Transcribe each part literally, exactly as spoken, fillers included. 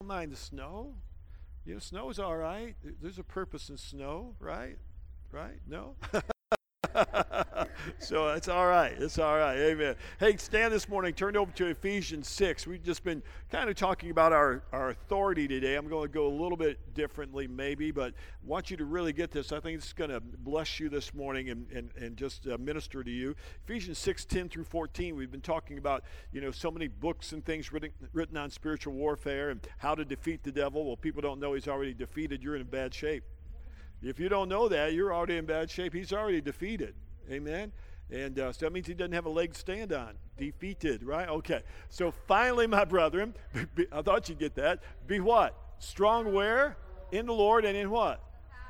mind the snow. You know, snow is all right. There's a purpose in snow, right? Right? No? So it's all right. It's all right. Amen. Hey, stand this morning. Turn over to Ephesians six. We've just been kind of talking about our, our authority today. I'm going to go a little bit differently maybe, but I want you to really get this. I think it's going to bless you this morning and, and, and just uh, minister to you. Ephesians six, ten through fourteen, we've been talking about, you know, so many books and things written, written on spiritual warfare and how to defeat the devil. Well, people don't know he's already defeated. You're in bad shape. If you don't know that, you're already in bad shape. He's already defeated. Amen? And uh, so that means he doesn't have a leg to stand on. Defeated, right? Okay. So finally, my brethren, be, I thought you'd get that. Be what? Strong where? In the Lord and in what?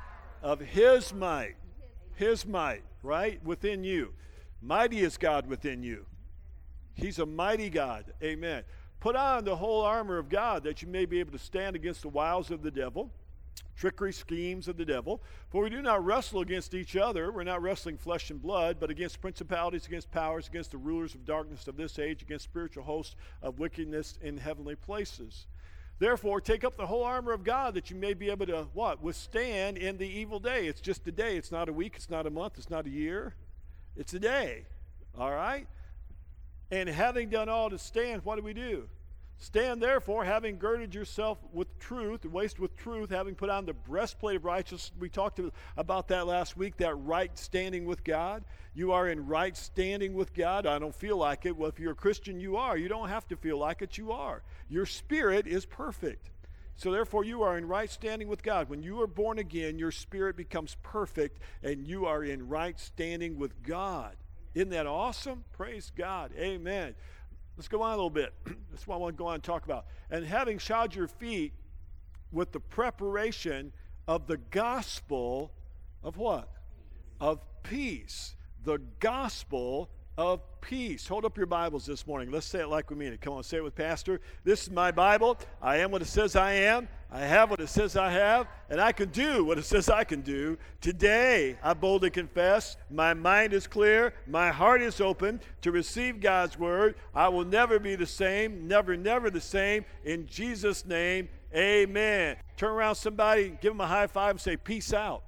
Of his might. His might, right? Within you. Mighty is God within you. He's a mighty God. Amen. Put on the whole armor of God that you may be able to stand against the wiles of the devil. Trickery, schemes of the devil. For we do not wrestle against each other. We're not wrestling flesh and blood, but against principalities, against powers, against the rulers of darkness of this age, against spiritual hosts of wickedness in heavenly places. Therefore, take up the whole armor of God that you may be able to, what? Withstand in the evil day. It's just a day. It's not a week. It's not a month. It's not a year. It's a day. All right? And having done all to stand, what do we do? Stand therefore, having girded yourself with truth, waist with truth, having put on the breastplate of righteousness. We talked about that last week, that right standing with God. You are in right standing with God. I don't feel like it. Well, if you're a Christian, you are. You don't have to feel like it. You are. Your spirit is perfect. So therefore, you are in right standing with God. When you are born again, your spirit becomes perfect, and you are in right standing with God. Isn't that awesome? Praise God. Amen. Let's go on a little bit. That's what I want to go on and talk about. And having shod your feet with the preparation of the gospel of what? Of peace. The gospel of peace. Hold up your Bibles this morning. Let's say it like we mean it. Come on, say it with Pastor. This is my Bible. I am what it says I am. I have what it says I have. And I can do what it says I can do. Today, I boldly confess, my mind is clear. My heart is open to receive God's word. I will never be the same. Never, never the same. In Jesus' name, amen. Turn around somebody, give them a high five and say, peace out.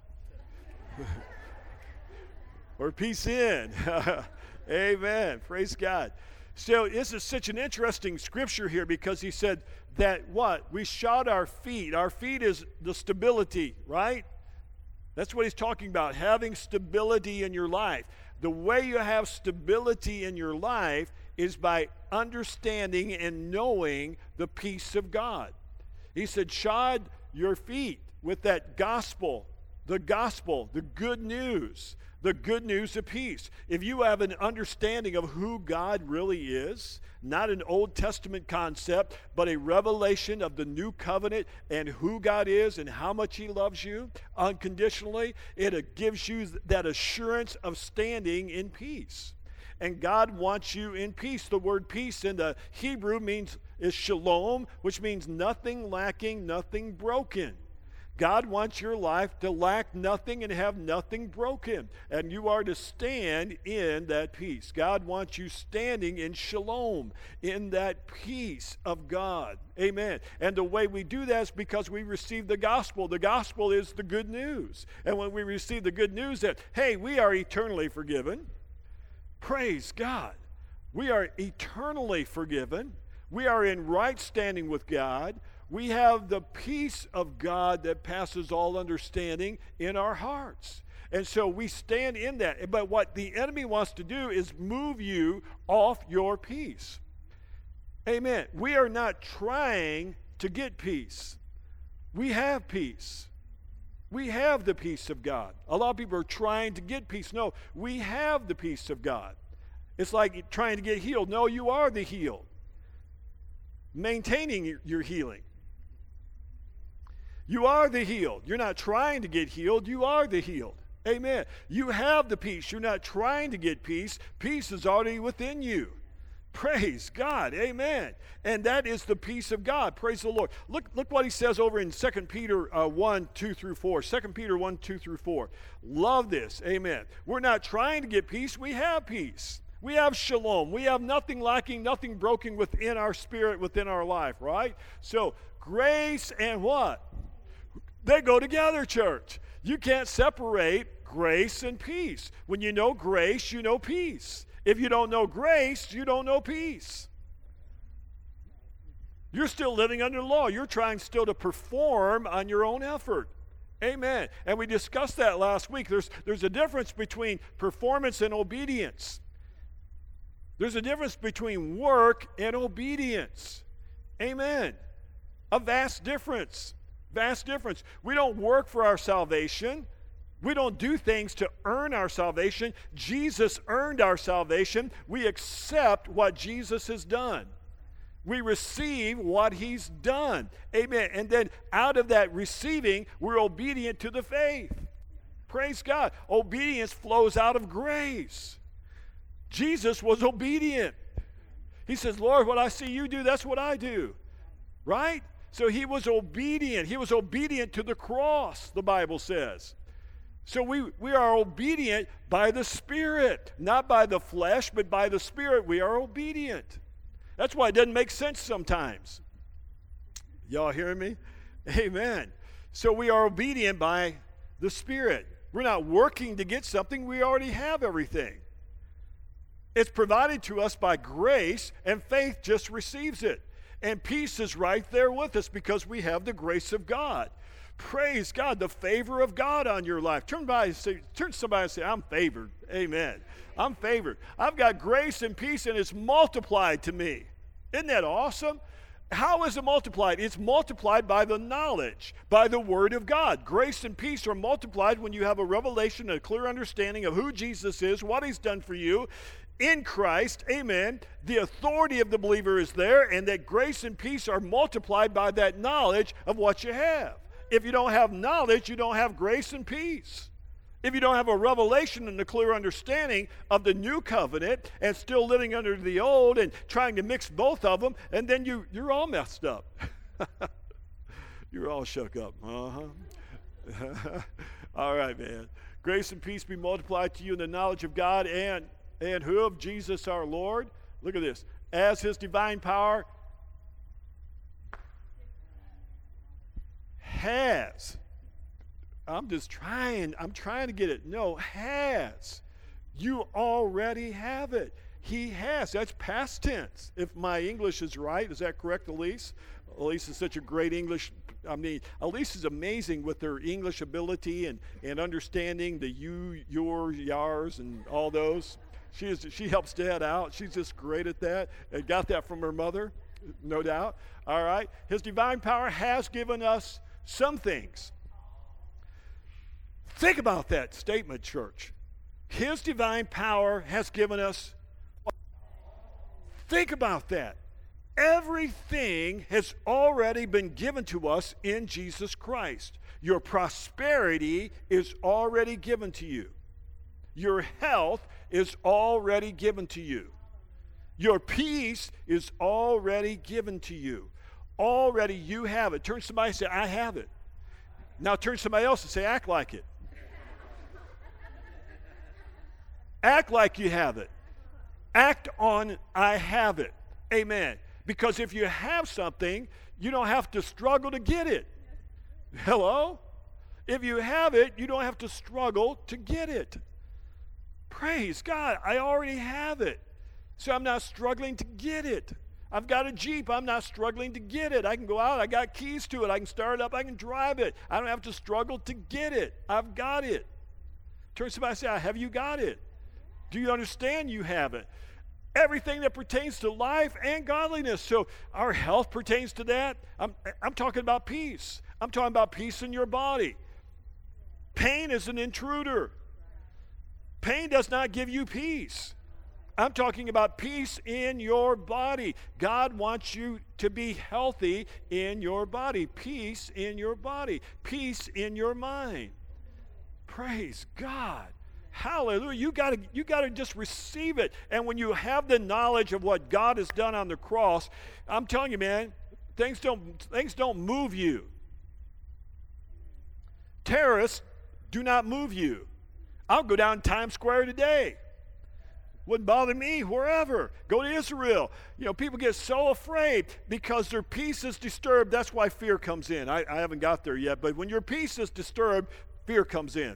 Or peace in. Amen. Praise God. So this is such an interesting scripture here because he said that what? We shod our feet. Our feet is the stability, right? That's what he's talking about, having stability in your life. The way you have stability in your life is by understanding and knowing the peace of God. He said, shod your feet with that gospel, the gospel, the good news. The good news of peace. If you have an understanding of who God really is, not an Old Testament concept, but a revelation of the new covenant and who God is and how much he loves you unconditionally, it gives you that assurance of standing in peace. And God wants you in peace. The word peace in the Hebrew means is shalom, which means nothing lacking, nothing broken. God wants your life to lack nothing and have nothing broken. And you are to stand in that peace. God wants you standing in shalom, in that peace of God. Amen. And the way we do that is because we receive the gospel. The gospel is the good news. And when we receive the good news that, hey, we are eternally forgiven. Praise God. We are eternally forgiven. We are in right standing with God. We have the peace of God that passes all understanding in our hearts. And so we stand in that. But what the enemy wants to do is move you off your peace. Amen. We are not trying to get peace. We have peace. We have the peace of God. A lot of people are trying to get peace. No, we have the peace of God. It's like trying to get healed. No, you are the healed. Maintaining your healing. You are the healed. You're not trying to get healed. You are the healed. Amen. You have the peace. You're not trying to get peace. Peace is already within you. Praise God. Amen. And that is the peace of God. Praise the Lord. Look, look what he says over in Second Peter uh, one, two through four. Second Peter one, two through four. Love this. Amen. We're not trying to get peace. We have peace. We have shalom. We have nothing lacking, nothing broken within our spirit, within our life, right? So Grace and what? They go together, church. You can't separate grace and peace. When you know grace, you know peace. If you don't know grace, you don't know peace. You're still living under the law. You're trying still to perform on your own effort. Amen. And we discussed that last week. There's, there's a difference between performance and obedience. There's a difference between work and obedience. Amen. A vast difference. Vast difference. We don't work for our salvation. We don't do things to earn our salvation. Jesus earned our salvation. We accept what Jesus has done. We receive what he's done. Amen. And then out of that receiving, we're obedient to the faith. Praise God. Obedience flows out of grace. Jesus was obedient. He says, Lord, what I see you do, that's what I do. Right? So he was obedient. He was obedient to the cross, the Bible says. So we, we are obedient by the Spirit, not by the flesh, but by the Spirit we are obedient. That's why it doesn't make sense sometimes. Y'all hearing me? Amen. So we are obedient by the Spirit. We're not working to get something. We already have everything. It's provided to us by grace, and faith just receives it. And peace is right there with us because we have the grace of God. Praise God, the favor of God on your life. Turn by and say, turn to somebody and say, I'm favored. Amen. I'm favored. I've got grace and peace, and it's multiplied to me. Isn't that awesome? How is it multiplied? It's multiplied by the knowledge, by the Word of God. Grace and peace are multiplied when you have a revelation, a clear understanding of who Jesus is, what he's done for you in Christ. Amen. The authority of the believer is there, and that grace and peace are multiplied by that knowledge of what you have. If you don't have knowledge, you don't have grace and peace. If you don't have a revelation and a clear understanding of the new covenant and still living under the old and trying to mix both of them, and then you, you're all messed up. You're all shook up. Uh-huh. All right, man. Grace and peace be multiplied to you in the knowledge of God and, and who? Of Jesus our Lord. Look at this. As his divine power has. I'm just trying. I'm trying to get it. No, has. You already have it. He has. That's past tense. If my English is right, is that correct, Elise? Elise is such a great English. I mean, Elise is amazing with her English ability and, and understanding the you, your, yars, and all those. She is. She helps Dad out. She's just great at that. And got that from her mother, no doubt. All right. His divine power has given us some things. Think about that statement, church. His divine power has given us. Think about that. Everything has already been given to us in Jesus Christ. Your prosperity is already given to you. Your health is already given to you. Your peace is already given to you. Already you have it. Turn to somebody and say, I have it. Now turn to somebody else and say, act like it. Act like you have it. Act on, I have it. Amen. Because if you have something, you don't have to struggle to get it. Hello? If you have it, you don't have to struggle to get it. Praise God, I already have it. So I'm not struggling to get it. I've got a Jeep, I'm not struggling to get it. I can go out, I got keys to it, I can start it up, I can drive it. I don't have to struggle to get it. I've got it. Turn to somebody and say, have you got it? Do you understand you have it? Everything that pertains to life and godliness. So our health pertains to that. I'm, I'm talking about peace. I'm talking about peace in your body. Pain is an intruder. Pain does not give you peace. I'm talking about peace in your body. God wants you to be healthy in your body. Peace in your body. Peace in your mind. Praise God. Hallelujah. You gotta, you gotta just receive it. And when you have the knowledge of what God has done on the cross, I'm telling you, man, things don't, things don't move you. Terrorists do not move you. I'll go down Times Square today. Wouldn't bother me wherever. Go to Israel. You know, people get so afraid because their peace is disturbed. That's why fear comes in. I, I haven't got there yet, but when your peace is disturbed, fear comes in.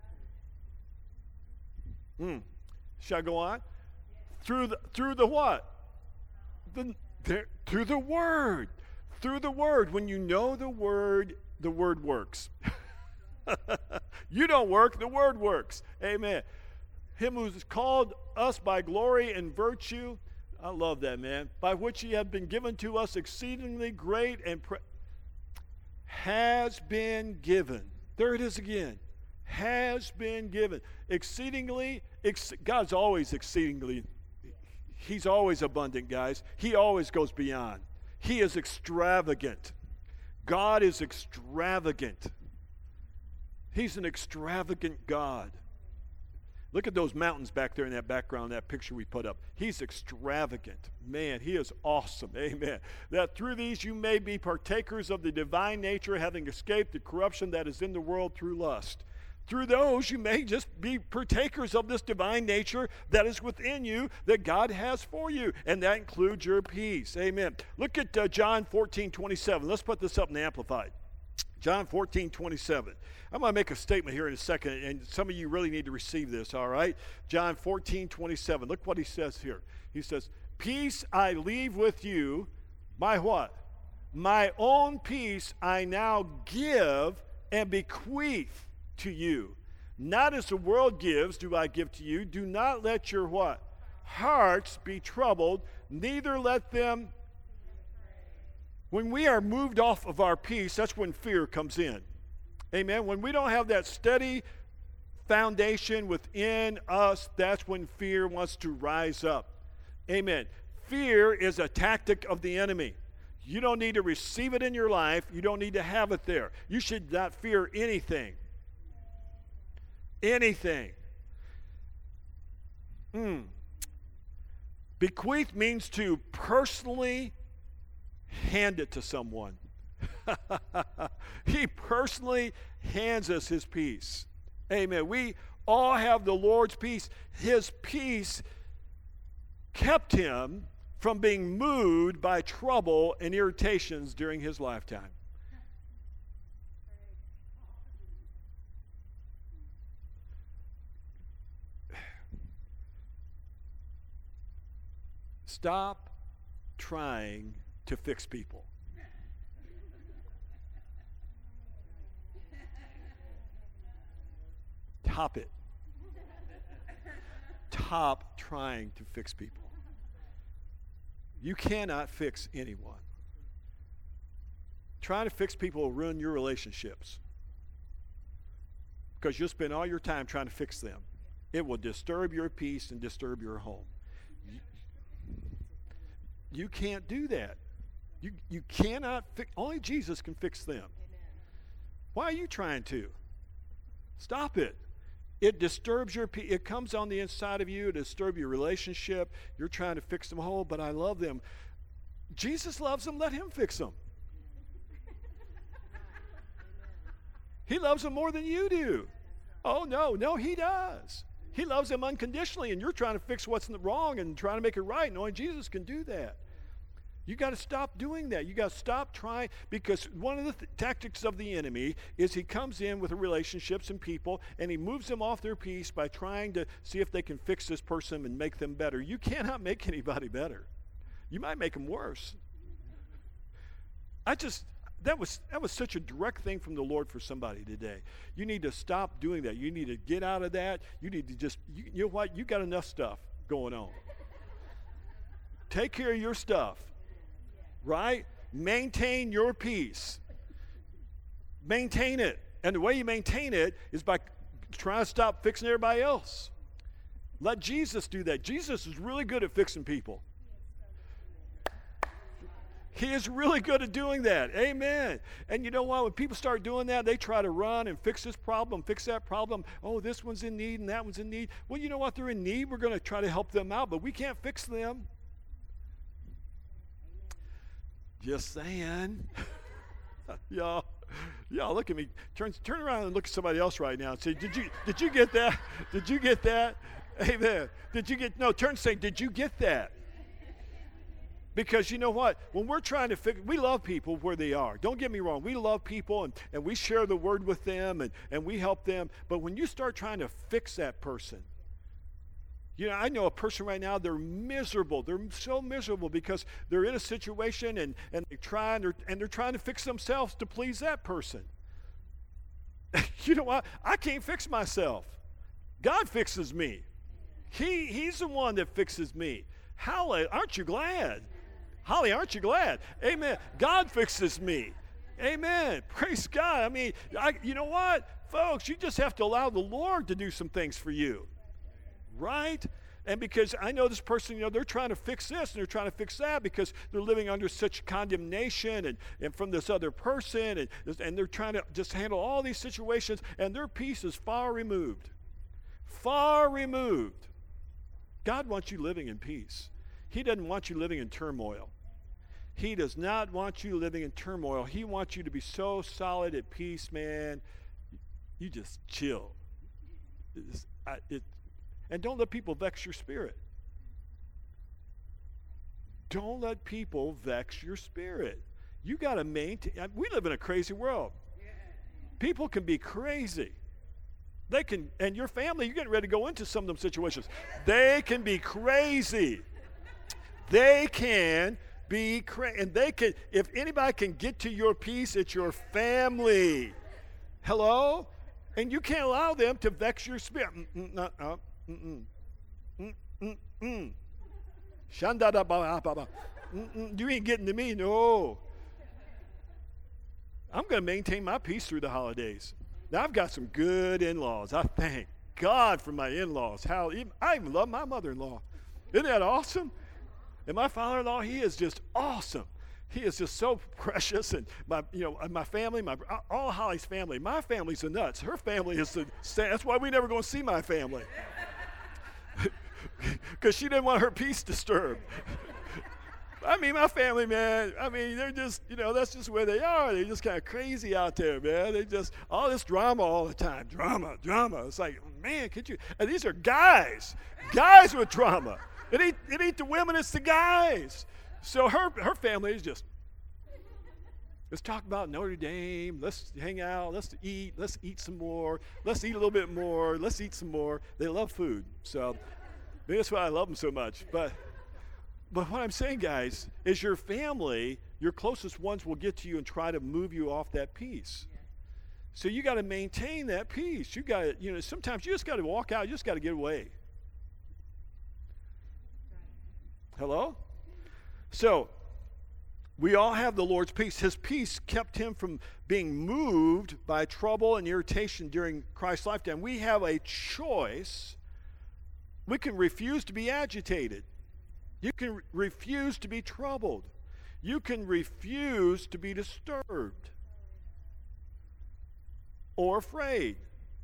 Hmm. Shall I go on? Through the, through the what? The, the, through the Word. Through the Word. When you know the Word, the Word works. You don't work, the Word works. Amen. Him who's called us by glory and virtue, I love that, man, by which he have been given to us exceedingly great and pre- has been given. There it is again. Has been given. Exceedingly, ex- God's always exceedingly, he's always abundant, guys. He always goes beyond. He is extravagant. God is extravagant. He's an extravagant God. Look at those mountains back there in that background, that picture we put up. He's extravagant. Man, he is awesome. Amen. That through these you may be partakers of the divine nature, having escaped the corruption that is in the world through lust. Through those you may just be partakers of this divine nature that is within you, that God has for you. And that includes your peace. Amen. Look at uh, John fourteen twenty-seven. Let's put this up in the Amplified. John fourteen twenty-seven. I'm going to make a statement here in a second, and some of you really need to receive this, all right? John fourteen twenty-seven. Look what he says here. He says, peace I leave with you, my what? My own peace I now give and bequeath to you. Not as the world gives do I give to you. Do not let your what? Hearts be troubled, neither let them. When we are moved off of our peace, that's when fear comes in. Amen. When we don't have that steady foundation within us, that's when fear wants to rise up. Amen. Fear is a tactic of the enemy. You don't need to receive it in your life. You don't need to have it there. You should not fear anything. Anything. Mm. Bequeath means to personally hand it to someone. He personally hands us his peace. Amen. We all have the Lord's peace. His peace kept him from being moved by trouble and irritations during his lifetime. Stop trying to fix people. Top it. Top trying to fix people. You cannot fix anyone. Trying to fix people will ruin your relationships, because you'll spend all your time trying to fix them. It will disturb your peace and disturb your home. You, you can't do that. You, you cannot fix, only Jesus can fix them. Why are you trying to? Stop it. It disturbs your peace. It comes on the inside of you. It disturbs your relationship. You're trying to fix them whole, but I love them. Jesus loves them. Let him fix them. He loves them more than you do. Oh, no, no, he does. He loves them unconditionally, and you're trying to fix what's wrong and trying to make it right, and only Jesus can do that. You got to stop doing that. You got to stop trying, because one of the th- tactics of the enemy is he comes in with relationships and people, and he moves them off their peace by trying to see if they can fix this person and make them better. You cannot make anybody better. You might make them worse. I just, that was that was such a direct thing from the Lord for somebody today. You need to stop doing that. You need to get out of that. You need to just, you, you know what? You got enough stuff going on. Take care of your stuff. Right? Maintain your peace. Maintain it. And the way you maintain it is by trying to stop fixing everybody else. Let Jesus do that. Jesus is really good at fixing people. He is really good at doing that. Amen. And you know what? When people start doing that, they try to run and fix this problem, fix that problem. Oh, this one's in need and that one's in need. Well, you know what? They're in need. We're going to try to help them out, but we can't fix them. Just saying. y'all, y'all look at me. Turn, turn around and look at somebody else right now and say, did you, did you get that? Did you get that? Amen. Did you get, no, turn and say, did you get that? Because you know what? When we're trying to fix, we love people where they are. Don't get me wrong. We love people and, and we share the word with them and, and we help them. But when you start trying to fix that person, you know, I know a person right now, they're miserable. They're so miserable because they're in a situation and, and they try and they're, and they're trying to fix themselves to please that person. You know what? I can't fix myself. God fixes me. He, he's the one that fixes me. Holly, aren't you glad? Holly, aren't you glad? Amen. God fixes me. Amen. Praise God. I mean, I, you know what? Folks, you just have to allow the Lord to do some things for you. Right? And because I know this person, you know, they're trying to fix this and they're trying to fix that because they're living under such condemnation and, and from this other person and, and they're trying to just handle all these situations and their peace is far removed. Far removed. God wants you living in peace. He doesn't want you living in turmoil. He does not want you living in turmoil. He wants you to be so solid at peace, man. You just chill. It's, I, it, and don't let people vex your spirit. Don't let people vex your spirit. You got to maintain. We live in a crazy world. People can be crazy. They can, and your family, you're getting ready to go into some of them situations. They can be crazy. They can be crazy. And they can, if anybody can get to your peace, it's your family. Hello? And you can't allow them to vex your spirit. Mm-mm, uh, uh, mm-mm. Mm-mm, mm. Shandada-ba-ba-ba. Mm-mm, you ain't getting to me, no. I'm going to maintain my peace through the holidays. Now, I've got some good in-laws. I thank God for my in-laws. How even, I even love my mother-in-law. Isn't that awesome? And my father-in-law, he is just awesome. He is just so precious. And my, you know, my family, my all Holly's family. My family's the nuts. Her family is the. That's why we never going to see my family, because she didn't want her peace disturbed. I mean, my family, man, I mean, they're just, you know, that's just where they are. They're just kind of crazy out there, man. They just, all this drama all the time. Drama, drama. It's like, man, could you, and these are guys. Guys with drama. It ain't, it ain't the women, it's the guys. So her, her family is just, let's talk about Notre Dame. Let's hang out. Let's eat. Let's eat some more. Let's eat a little bit more. Let's eat some more. They love food. So maybe that's why I love them so much. But But what I'm saying, guys, is your family, your closest ones will get to you and try to move you off that peace. So you got to maintain that peace. You got to, you know, sometimes you just got to walk out. You just got to get away. Hello? So we all have the Lord's peace. His peace kept him from being moved by trouble and irritation during Christ's lifetime. We have a choice. We can refuse to be agitated. You can re- refuse to be troubled. You can refuse to be disturbed or afraid.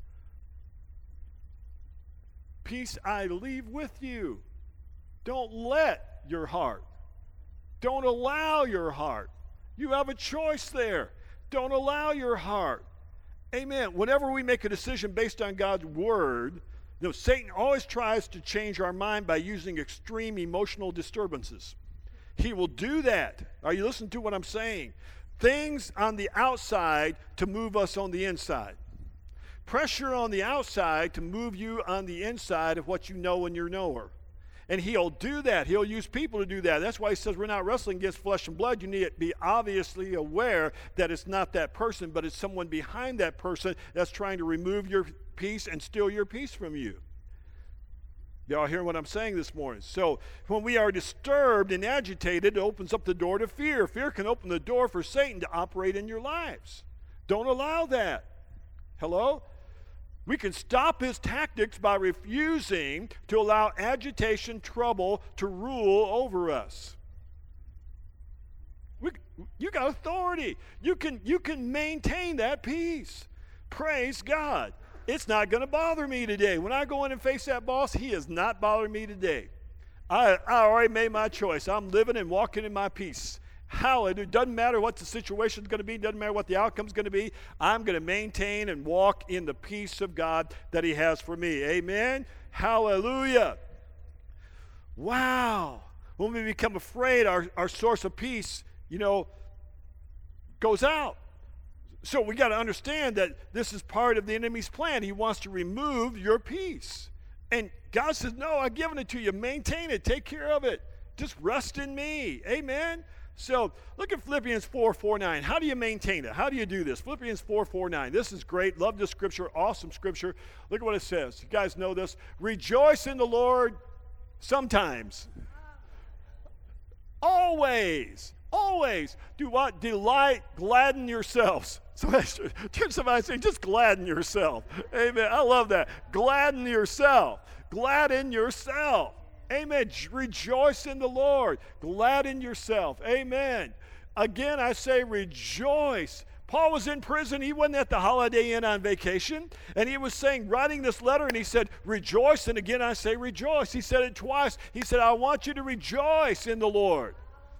Peace I leave with you. Don't let your heart. Don't allow your heart. You have a choice there. Don't allow your heart. Amen. Whenever we make a decision based on God's word, you know, Satan always tries to change our mind by using extreme emotional disturbances. He will do that. Are you listening to what I'm saying? Things on the outside to move us on the inside. Pressure on the outside to move you on the inside of what you know and your knower. And he'll do that. He'll use people to do that. That's why he says we're not wrestling against flesh and blood. You need to be obviously aware that it's not that person, but it's someone behind that person that's trying to remove your peace and steal your peace from you. Y'all hear what I'm saying this morning? So when we are disturbed and agitated, it opens up the door to fear. Fear can open the door for Satan to operate in your lives. Don't allow that. Hello? We can stop his tactics by refusing to allow agitation, trouble to rule over us. We, you got authority. You can, you can maintain that peace. Praise God. It's not going to bother me today. When I go in and face that boss, he is not bothering me today. I, I already made my choice. I'm living and walking in my peace. Hallelujah. It doesn't matter what the situation's going to be. Doesn't matter what the outcome's going to be. I'm going to maintain and walk in the peace of God that he has for me. Amen? Hallelujah. Wow. When we become afraid, our, our source of peace, you know, goes out. So we got to understand that this is part of the enemy's plan. He wants to remove your peace. And God says, no, I've given it to you. Maintain it. Take care of it. Just rest in me. Amen? So look at Philippians four, four, nine. How do you maintain it? How do you do this? Philippians four, four, nine. This is great. Love this scripture. Awesome scripture. Look at what it says. You guys know this. Rejoice in the Lord sometimes. Always. Always. Do what? Delight, gladden yourselves. So turn somebody and say, just gladden yourself. Amen. I love that. Gladden yourself. Gladden yourself. Amen. Rejoice in the Lord. Gladden yourself. Amen. Again, I say rejoice. Paul was in prison. He wasn't at the Holiday Inn on vacation. And he was saying, writing this letter, and he said, rejoice. And again, I say rejoice. He said it twice. He said, I want you to rejoice in the Lord.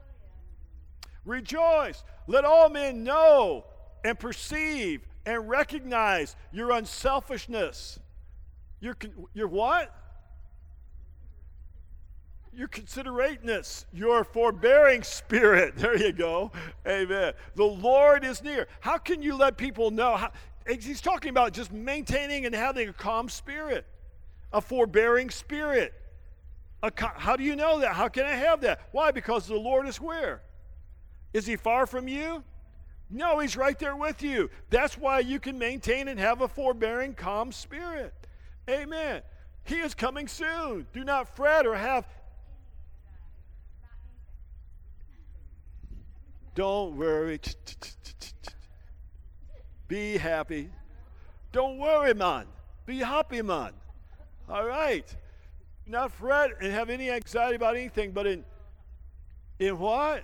Rejoice. Let all men know and perceive and recognize your unselfishness. Your, your what? Your considerateness, your forbearing spirit. There you go. Amen. The Lord is near. How can you let people know? How, he's talking about just maintaining and having a calm spirit, a forbearing spirit. A, how do you know that? How can I have that? Why? Because the Lord is where? Is he far from you? No, he's right there with you. That's why you can maintain and have a forbearing, calm spirit. Amen. He is coming soon. Do not fret or have. Don't worry. Be happy. Don't worry, man. Be happy, man. All right. Not fret and have any anxiety about anything, but in in what?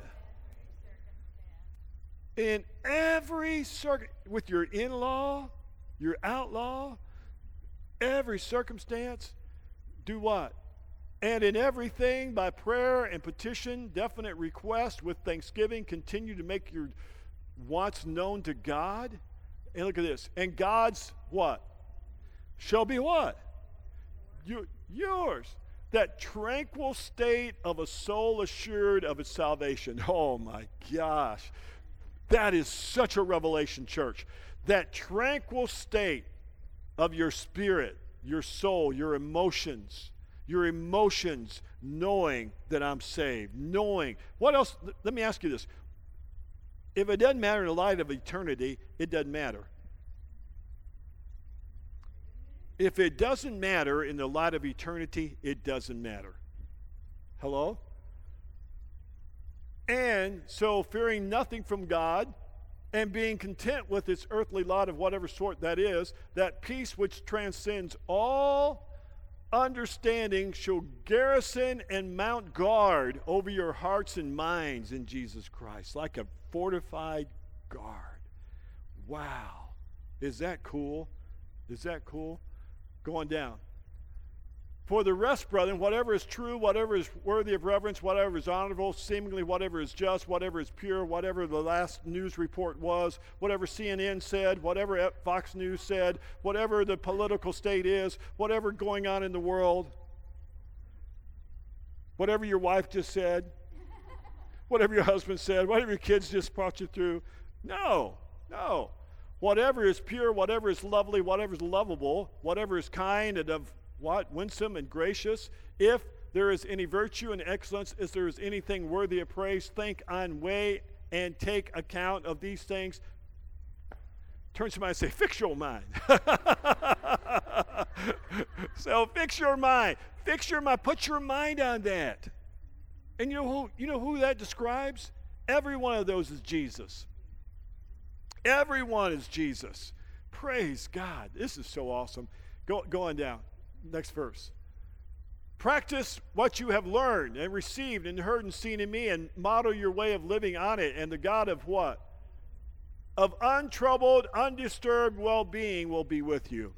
In every circuit, with your in-law, your outlaw, every circumstance, do what? And in everything, by prayer and petition, definite request, with thanksgiving, continue to make your wants known to God. And look at this. And God's what? Shall be what? You, yours. That tranquil state of a soul assured of its salvation. Oh my gosh. That is such a revelation, church. That tranquil state of your spirit, your soul, your emotions, your emotions knowing that I'm saved, knowing. What else? Let me ask you this. If it doesn't matter in the light of eternity, it doesn't matter. If it doesn't matter in the light of eternity, it doesn't matter. Hello? And so, fearing nothing from God and being content with its earthly lot of whatever sort that is, that peace which transcends all understanding shall garrison and mount guard over your hearts and minds in Jesus Christ, like a fortified guard. Wow. Is that cool? Is that cool? Going down. For the rest, brethren, whatever is true, whatever is worthy of reverence, whatever is honorable, seemingly whatever is just, whatever is pure, whatever the last news report was, whatever C N N said, whatever Fox News said, whatever the political state is, whatever going on in the world, whatever your wife just said, whatever your husband said, whatever your kids just brought you through. No, no. Whatever is pure, whatever is lovely, whatever is lovable, whatever is kind and of what? Winsome and gracious. If there is any virtue and excellence, if there is anything worthy of praise, think on, weigh, and take account of these things. Turn to somebody and say, fix your mind. So fix your mind. Fix your mind. Put your mind on that. And you know who, you know who that describes? Every one of those is Jesus. Everyone is Jesus. Praise God. This is so awesome. Go, going down. Next verse. Practice what you have learned and received and heard and seen in me, and model your way of living on it, and the God of what? Of untroubled, undisturbed well-being will be with you.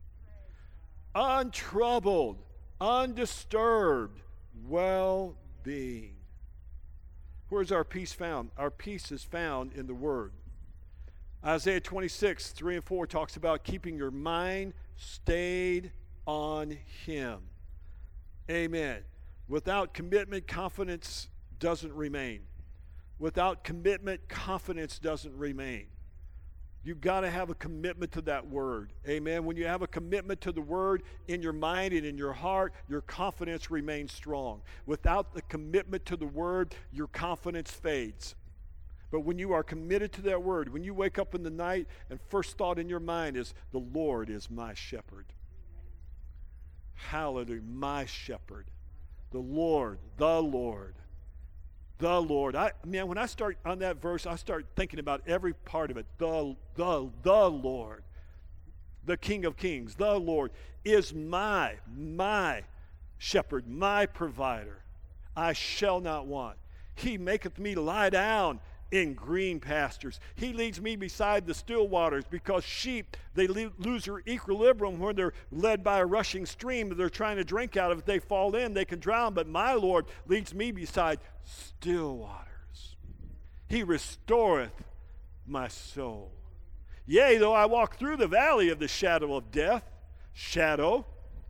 Untroubled, undisturbed well-being. Where's our peace found? Our peace is found in the Word. Isaiah twenty-six, three and four talks about keeping your mind stayed on him. Amen. Without commitment, confidence doesn't remain. Without commitment, confidence doesn't remain. You've got to have a commitment to that word. Amen. When you have a commitment to the word in your mind and in your heart, your confidence remains strong. Without the commitment to the word, your confidence fades. But when you are committed to that word, when you wake up in the night and first thought in your mind is, the Lord is my shepherd. Hallelujah, my shepherd. The Lord, the Lord. The Lord. I man, when I start on that verse, I start thinking about every part of it. The, the, the Lord, the King of Kings, the Lord is my, my shepherd, my provider. I shall not want. He maketh me lie down in green pastures. He leads me beside the still waters, because sheep, they le- lose their equilibrium when they're led by a rushing stream. They're trying to drink out of it. They fall in, they can drown. But my Lord leads me beside still waters. He restoreth my soul. Yea, though I walk through the valley of the shadow of death, shadow,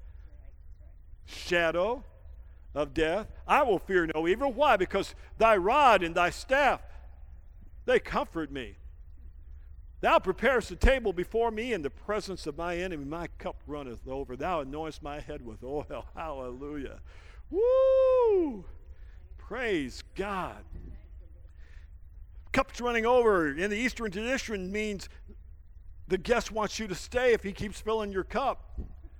shadow of death, I will fear no evil. Why? Because thy rod and thy staff, they comfort me. Thou preparest a table before me in the presence of my enemy. My cup runneth over. Thou anointest my head with oil. Hallelujah. Woo! Praise God. Cup's running over in the Eastern tradition means the guest wants you to stay if he keeps filling your cup.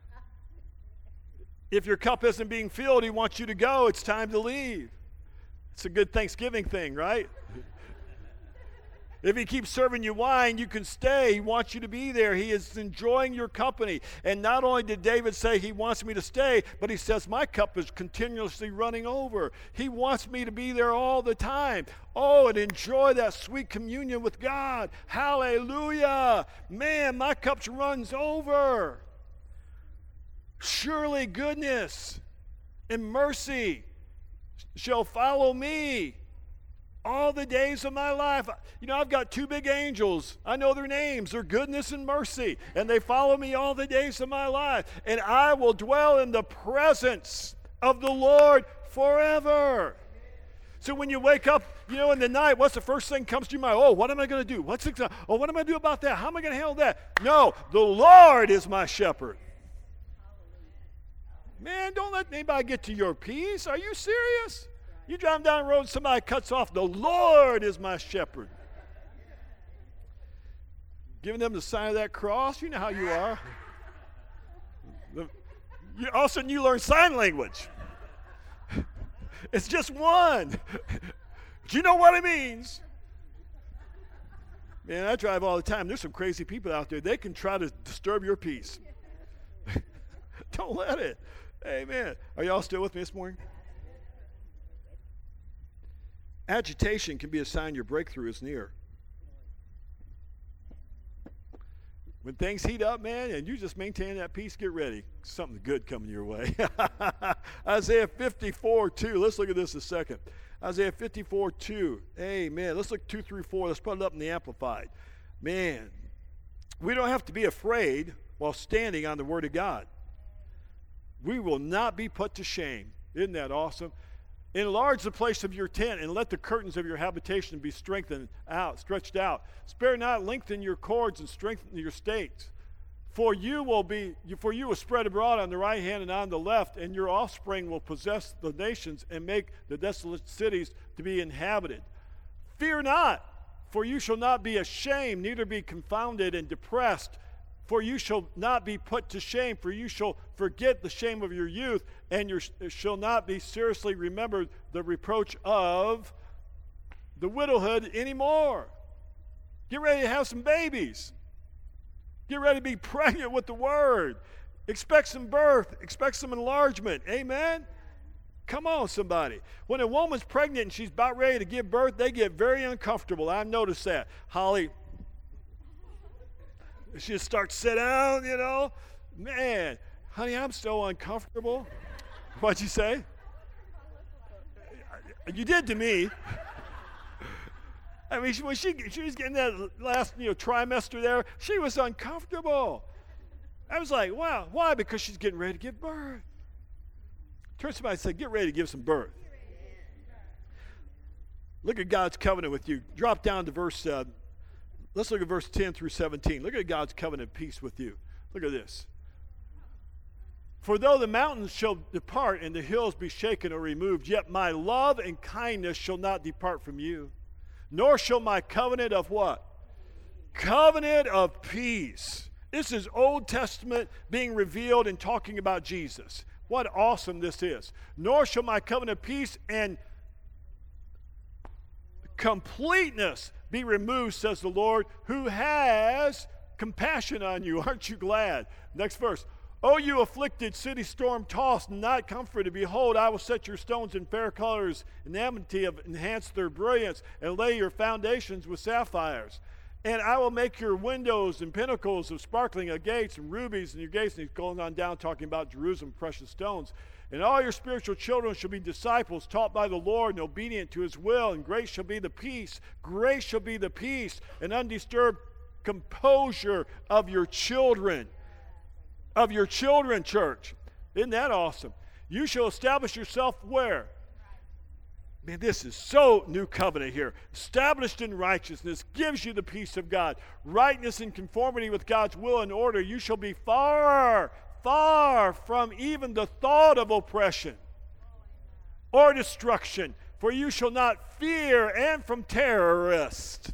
If your cup isn't being filled, he wants you to go. It's time to leave. It's a good Thanksgiving thing, right? If he keeps serving you wine, you can stay. He wants you to be there. He is enjoying your company. And not only did David say he wants me to stay, but he says my cup is continuously running over. He wants me to be there all the time. Oh, and enjoy that sweet communion with God. Hallelujah. Man, my cup runs over. Surely goodness and mercy shall follow me all the days of my life. You know, I've got two big angels. I know their names. They're goodness and mercy. And they follow me all the days of my life. And I will dwell in the presence of the Lord forever. So when you wake up, you know, in the night, what's the first thing comes to your mind? Oh, what am I going to do? What's the, oh, what am I going to do about that? How am I going to handle that? No, the Lord is my shepherd. Man, don't let anybody get to your peace. Are you serious? You drive down the road, somebody cuts off, the Lord is my shepherd. Giving them the sign of that cross, you know how you are. The, you, all of a sudden you learn sign language. It's just one. But you know what it means. Man, I drive all the time. There's some crazy people out there. They can try to disturb your peace. Don't let it. Amen. Are y'all still with me this morning? Agitation can be a sign your breakthrough is near. When things heat up, man, and you just maintain that peace, get ready. Something good coming your way. Isaiah fifty-four two. Let's look at this a second. Isaiah fifty-four two. Amen. Let's look two through four. Let's put it up in the Amplified. Man, we don't have to be afraid while standing on the Word of God. We will not be put to shame. Isn't that awesome? Enlarge the place of your tent, and let the curtains of your habitation be strengthened out, stretched out. Spare not, lengthen your cords and strengthen your stakes. For you will be, for you will spread abroad on the right hand and on the left, and your offspring will possess the nations and make the desolate cities to be inhabited. Fear not, for you shall not be ashamed, neither be confounded and depressed. For you shall not be put to shame, for you shall forget the shame of your youth, and you shall not be seriously remembered the reproach of the widowhood anymore. Get ready to have some babies. Get ready to be pregnant with the Word. Expect some birth. Expect some enlargement. Amen? Come on, somebody. When a woman's pregnant and she's about ready to give birth, they get very uncomfortable. I've noticed that. Holly, she just starts to sit down, you know. Man, honey, I'm so uncomfortable. What'd you say? You did to me. I mean, when she, she was getting that last, you know, trimester there, she was uncomfortable. I was like, wow, why? Because she's getting ready to give birth. Turn to somebody and say, get ready to give some birth. Look at God's covenant with you. Drop down to verse, uh, let's look at verse ten through seventeen. Look at God's covenant peace with you. Look at this. For though the mountains shall depart and the hills be shaken or removed, yet my love and kindness shall not depart from you, nor shall my covenant of what? Covenant of peace. This is Old Testament being revealed and talking about Jesus. What awesome this is. Nor shall my covenant of peace and completeness be removed, says the Lord, who has compassion on you. Aren't you glad? Next verse. O you afflicted city, storm tossed, and not comforted, behold, I will set your stones in fair colors, and amity of enhance their brilliance, and lay your foundations with sapphires. And I will make your windows and pinnacles of sparkling agates and rubies, and your gates. And he's going on down talking about Jerusalem, precious stones. And all your spiritual children shall be disciples, taught by the Lord and obedient to his will. And great shall be the peace. Great shall be the peace and undisturbed composure of your children. Of your children, church. Isn't that awesome? You shall establish yourself where? Man, this is so new covenant here. Established in righteousness, gives you the peace of God. Rightness and conformity with God's will and order. You shall be far, far from even the thought of oppression or destruction. For you shall not fear, and from terrorists.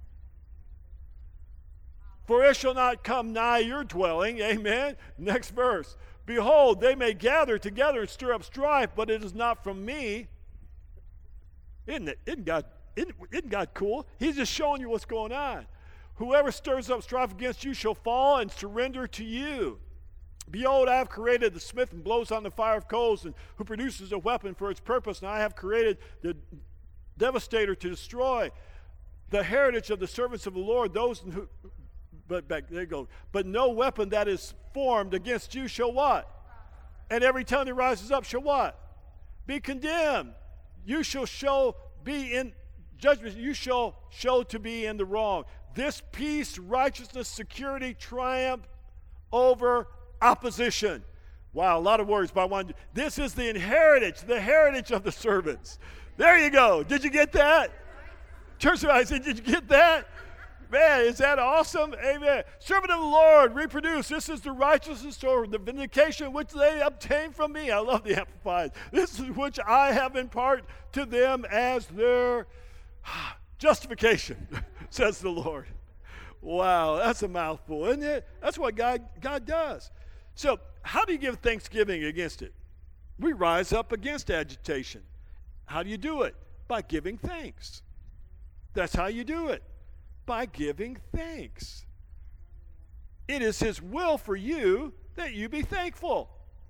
For it shall not come nigh your dwelling. Amen. Next verse. Behold, they may gather together and stir up strife, but it is not from me. Isn't, it, isn't, God, isn't, isn't God cool? He's just showing you what's going on. Whoever stirs up strife against you shall fall and surrender to you. Behold, I have created the smith and blows on the fire of coals, and who produces a weapon for its purpose, and I have created the devastator to destroy the heritage of the servants of the Lord, those who, but back there you go. But no weapon that is formed against you shall what? And every tongue that rises up shall what? Be condemned. You shall show be in judgment, you shall show to be in the wrong. This peace, righteousness, security, triumph over opposition. Wow, a lot of words, but I wanted to, this is the inheritance, the heritage of the servants. There you go. Did you get that? Church, I said, did you get that? Man, is that awesome? Amen. Servant of the Lord, reproduce. This is the righteousness or the vindication which they obtain from me. I love the Amplified. This is which I have imparted to them as their justification, says the Lord. Wow, that's a mouthful, isn't it? That's what God, God does. So how do you give thanksgiving against it? We rise up against agitation. How do you do it? By giving thanks. That's how you do it. By giving thanks. It is his will for you that you be thankful.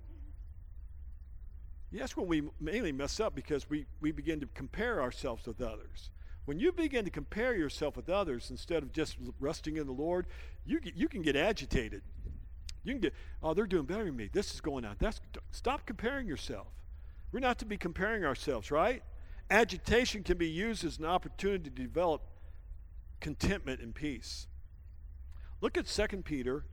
That's when we mainly mess up, because we, we begin to compare ourselves with others. When you begin to compare yourself with others instead of just resting in the Lord, you, you can get agitated. You can get, oh, they're doing better than me. This is going on. That's, stop comparing yourself. We're not to be comparing ourselves, right? Agitation can be used as an opportunity to develop contentment and peace. Look at Second Peter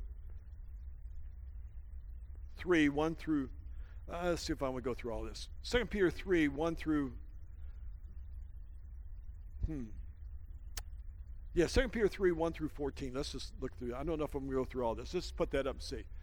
three, one through, uh, let's see if I want to go through all this. Second Peter three, one through, hmm. Yeah, Second Peter three, one through fourteen. Let's just look through. I don't know if I'm going to go through all this. Let's put that up and see.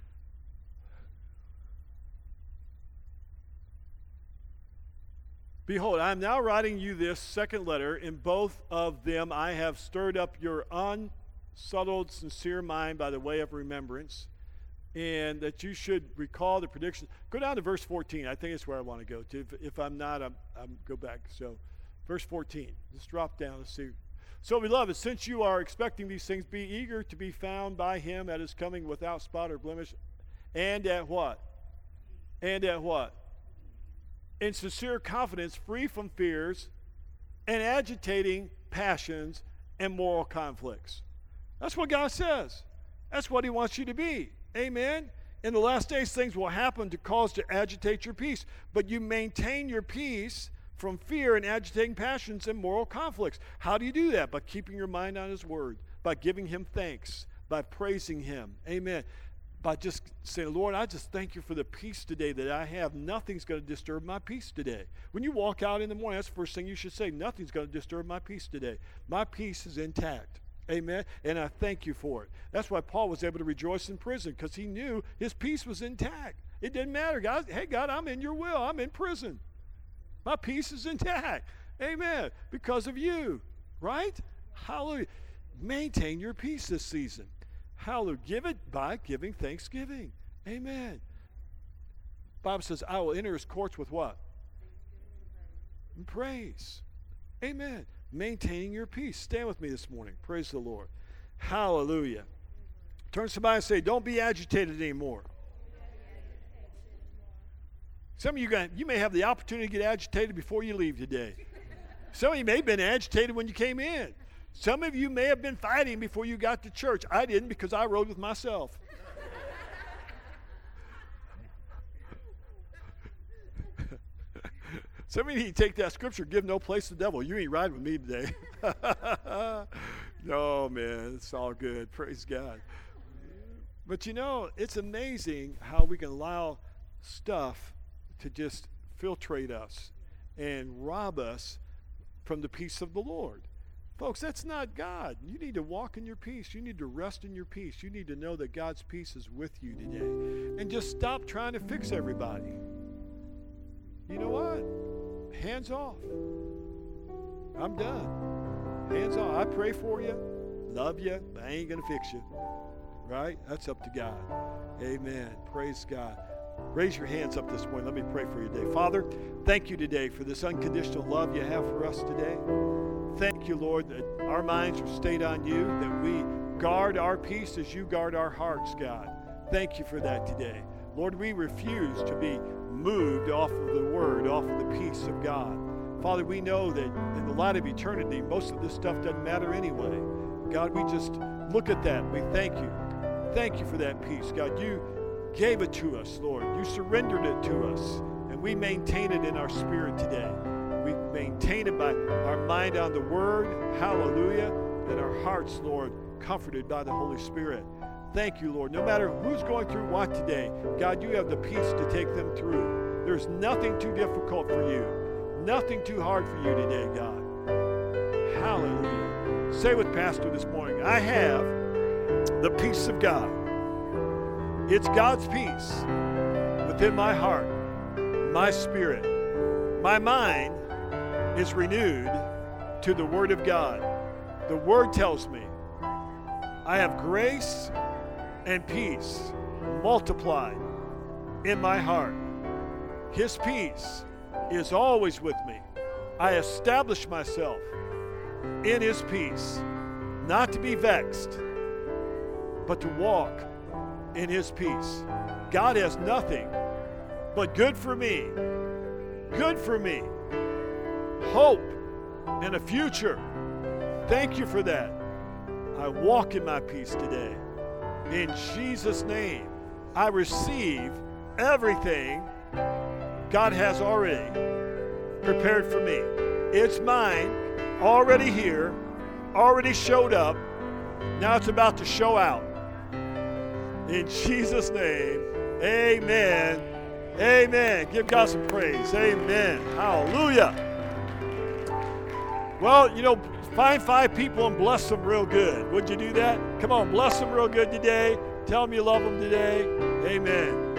Behold, I am now writing you this second letter. In both of them I have stirred up your unsettled, sincere mind by the way of remembrance, and that you should recall the prediction. Go down to verse fourteen. I think it's where I want to go to. If, if I'm not, I'm, I'm go back. So, verse fourteen. Just drop down. Let's see. So, beloved, since you are expecting these things, be eager to be found by him at his coming without spot or blemish, and at what? And at what? In sincere confidence, free from fears and agitating passions and moral conflicts. That's what God says. That's what he wants you to be. Amen? In the last days, things will happen to cause to agitate your peace, but you maintain your peace from fear and agitating passions and moral conflicts. How do you do that? By keeping your mind on his word, by giving him thanks, by praising him. Amen. by just saying, Lord, I just thank you for the peace today that I have. Nothing's going to disturb my peace today. When you walk out in the morning, that's the first thing you should say. Nothing's going to disturb my peace today. My peace is intact. Amen. And I thank you for it. That's why Paul was able to rejoice in prison, because he knew his peace was intact. It didn't matter. God, hey, God, I'm in your will. I'm in prison. My peace is intact. Amen. Because of you. Right? Hallelujah. Maintain your peace this season. Hallelujah. Give it by giving thanksgiving. Amen. The Bible says, I will enter his courts with what? And praise. Amen. Maintaining your peace. Stand with me this morning. Praise the Lord. Hallelujah. Turn to somebody and say, don't be agitated anymore. Some of you got, you may have the opportunity to get agitated before you leave today. Some of you may have been agitated when you came in. Some of you may have been fighting before you got to church. I didn't, because I rode with myself. Some of you need to take that scripture, give no place to the devil. You ain't riding with me today. No, man, it's all good. Praise God. But you know, it's amazing how we can allow stuff to just filtrate us and rob us from the peace of the Lord. Folks, that's not God. You need to walk in your peace. You need to rest in your peace. You need to know that God's peace is with you today. And just stop trying to fix everybody. You know what? Hands off. I'm done. Hands off. I pray for you, love you, but I ain't going to fix you. Right? That's up to God. Amen. Praise God. Raise your hands up this morning. Let me pray for you today. Father, thank you today for this unconditional love you have for us today. Thank you, Lord, that our minds are stayed on you, that we guard our peace as you guard our hearts, God. Thank you for that today. Lord, we refuse to be moved off of the word, off of the peace of God. Father, we know that in the light of eternity, most of this stuff doesn't matter anyway. God, we just look at that. We thank you. Thank you for that peace. God, you gave it to us, Lord. You surrendered it to us, and we maintain it in our spirit today. We maintain it by our mind on the Word, hallelujah, and our hearts, Lord, comforted by the Holy Spirit. Thank you, Lord. No matter who's going through what today, God, you have the peace to take them through. There's nothing too difficult for you, nothing too hard for you today, God. Hallelujah. Say with Pastor this morning, I have the peace of God. It's God's peace within my heart, my spirit, my mind is renewed to the Word of God. The Word tells me I have grace and peace multiplied in my heart. His peace is always with me. I establish myself in His peace, not to be vexed, but to walk in His peace. God has nothing but good for me, good for me. Hope and a future. Thank you for that. I walk in my peace today. In Jesus' name, I receive everything God has already prepared for me. It's mine, already here, already showed up. Now it's about to show out. In Jesus' name, amen. Amen. Give God some praise. Amen. Hallelujah. Well, you know, find five people and bless them real good. Would you do that? Come on, bless them real good today. Tell them you love them today. Amen.